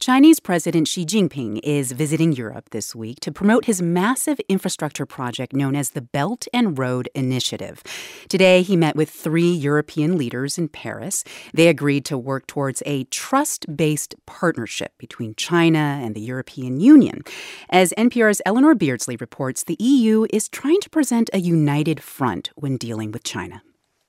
Chinese President Xi Jinping is visiting Europe this week to promote his massive infrastructure project known as the Belt and Road Initiative. Today, he met with 3 European leaders in Paris. They agreed to work towards a trust-based partnership between China and the European Union. As NPR's Eleanor Beardsley reports, the EU is trying to present a united front when dealing with China.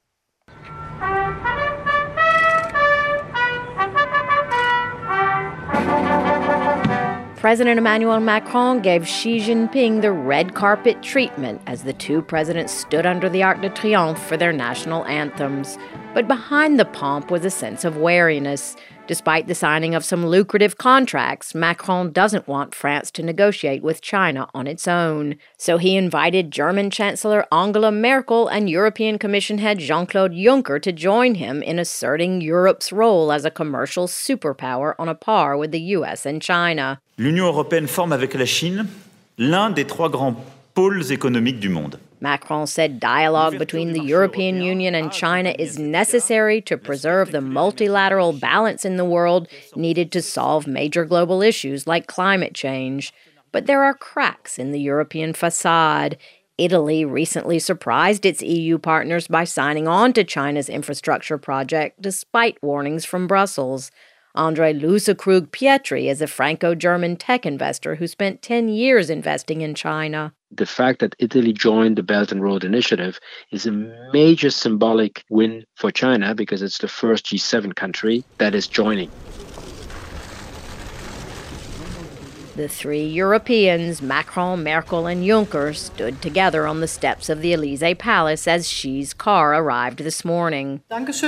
President Emmanuel Macron gave Xi Jinping the red carpet treatment as the 2 presidents stood under the Arc de Triomphe for their national anthems. But behind the pomp was a sense of wariness. Despite the signing of some lucrative contracts, Macron doesn't want France to negotiate with China on its own. So he invited German Chancellor Angela Merkel and European Commission head Jean-Claude Juncker to join him in asserting Europe's role as a commercial superpower on a par with the US and China. L'Union européenne forme avec la Chine l'un des 3 grands pôles économiques du monde. Macron said dialogue between the European Union and China is necessary to preserve the multilateral balance in the world needed to solve major global issues like climate change. But there are cracks in the European facade. Italy recently surprised its EU partners by signing on to China's infrastructure project despite warnings from Brussels. André Lousekrug-Pietri is a Franco-German tech investor who spent 10 years investing in China. The fact that Italy joined the Belt and Road Initiative is a major symbolic win for China because it's the first G7 country that is joining. The 3 Europeans, Macron, Merkel, and Juncker, stood together on the steps of the Élysée Palace as Xi's car arrived this morning.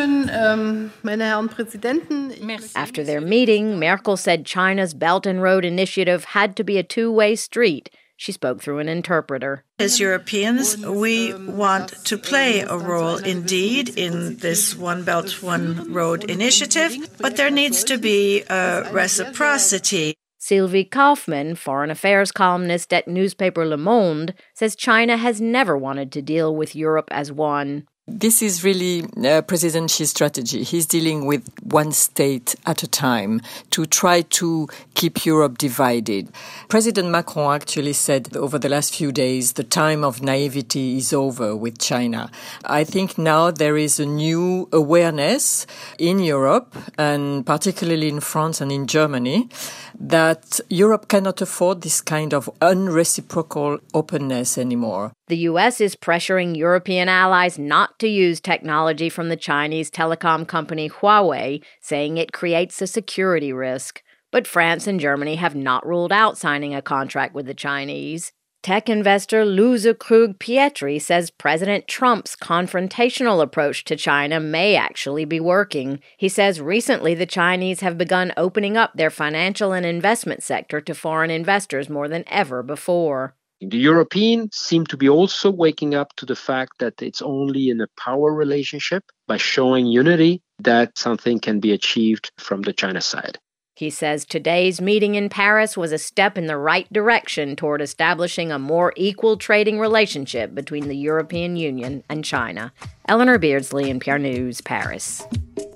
After their meeting, Merkel said China's Belt and Road Initiative had to be a 2-way street. She spoke through an interpreter. As Europeans, we want to play a role indeed in this One Belt, One Road initiative, but there needs to be a reciprocity. Sylvie Kaufmann, foreign affairs columnist at newspaper Le Monde, says China has never wanted to deal with Europe as one. This is really President Xi's strategy. He's dealing with one state at a time to try to keep Europe divided. President Macron actually said over the last few days, the time of naivety is over with China. I think now there is a new awareness in Europe, and particularly in France and in Germany, that Europe cannot afford this kind of unreciprocal openness anymore. The U.S. is pressuring European allies not to use technology from the Chinese telecom company Huawei, saying it creates a security risk. But France and Germany have not ruled out signing a contract with the Chinese. Tech investor Lousekrug-Pietri says President Trump's confrontational approach to China may actually be working. He says recently the Chinese have begun opening up their financial and investment sector to foreign investors more than ever before. The Europeans seem to be also waking up to the fact that it's only in a power relationship by showing unity that something can be achieved from the China side. He says today's meeting in Paris was a step in the right direction toward establishing a more equal trading relationship between the European Union and China. Eleanor Beardsley, NPR News, Paris.